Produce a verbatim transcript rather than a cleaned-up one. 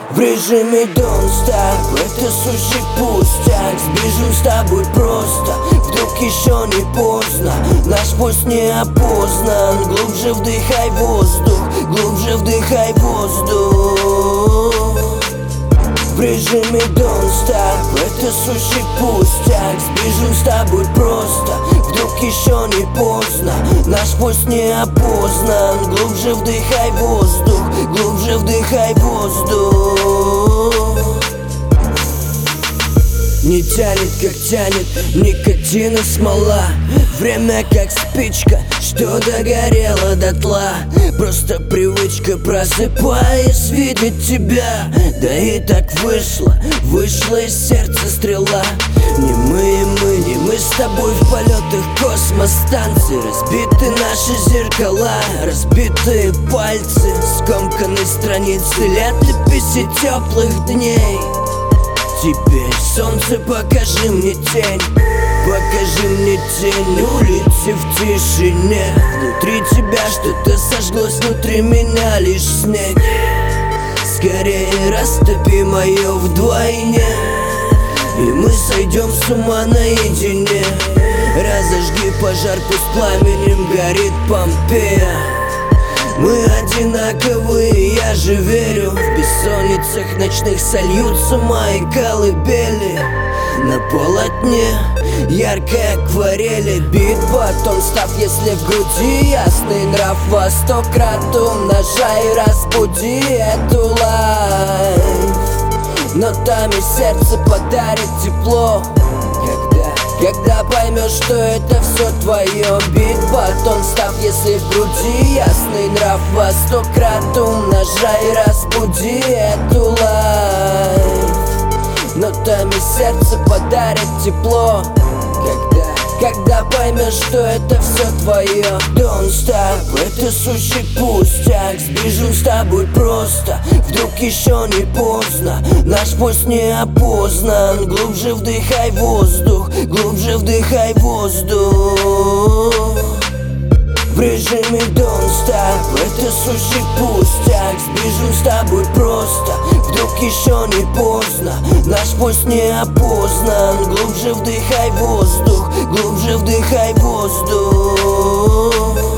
В режиме Don't Stop, это сущий пустяк. Сбежим с тобой просто, вдруг еще не поздно. Наш путь не опознан. Глубже вдыхай воздух, глубже вдыхай воздух. В режиме Don't Stop, это сущий пустяк. Сбежим с тобой просто, вдруг еще не поздно. Наш путь не опознан. Глубже вдыхай воздух, глубже вдыхай воздух. Не тянет, как тянет никотин и смола. Время как спичка, что догорела дотла. Просто привычка, просыпаясь, видеть тебя. Да и так вышло, вышла из сердца стрела. Не мы и мы, не мы с тобой в полетах космостанции. Разбиты наши зеркала, разбитые пальцы, скомканные страницы летописи теплых дней. Теперь, солнце, покажи мне тень, покажи мне тень, улицы в тишине. Внутри тебя что-то сожглось, внутри меня лишь снег. Скорее растопи мое вдвойне, и мы сойдем с ума наедине. Разожги пожар, пусть пламенем горит Помпея. Мы одинаковые, я же верю. В бессонницах ночных сольются мои колыбели. На полотне яркой акварели бит потом став, если в груди ясный нрав. Во сто крат умножай, разбуди эту лайф. Нотами сердце подарит тепло. Когда поймешь, что это все твое. Бит потом став, если в груди ясный нрав. Во сто крат умножай, разбуди эту лайф. Нотами сердце подарит тепло. Когда Когда поймешь, что это все твое. Don't stop, это сущий пустяк. Сбежим с тобой просто, вдруг еще не поздно. Наш путь не опознан. Глубже вдыхай воздух, глубже вдыхай воздух. В режиме Don't Stop, это сущий пустяк. Сбежим с тобой просто, вдруг еще не поздно. Наш путь не опознан. Глубже вдыхай воздух, глубже вдыхай воздух.